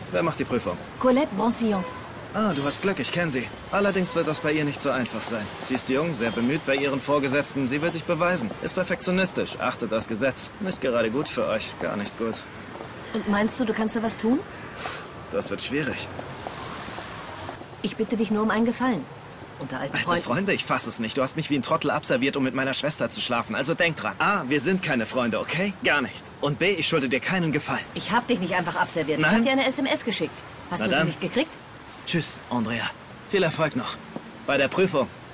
Wer macht die Prüfung? Colette Broncillon. Ah, du hast Glück, ich kenne sie. Allerdings wird das bei ihr nicht so einfach sein. Sie ist jung, sehr bemüht bei ihren Vorgesetzten. Sie will sich beweisen. Ist perfektionistisch, achtet das Gesetz. Nicht gerade gut für euch, gar nicht gut. Und meinst du kannst da was tun? Das wird schwierig. Ich bitte dich nur um einen Gefallen. Unter alten Alte Freunden. Freunde, ich fass es nicht. Du hast mich wie ein Trottel abserviert, um mit meiner Schwester zu schlafen. Also denk dran. A, wir sind keine Freunde, okay? Gar nicht. Und B, ich schulde dir keinen Gefallen. Ich hab dich nicht einfach abserviert. Nein? Ich hab dir eine SMS geschickt. Hast Na du sie dann. nicht gekriegt? Tschüss, Andrea. Viel Erfolg noch. Bei der Prüfung.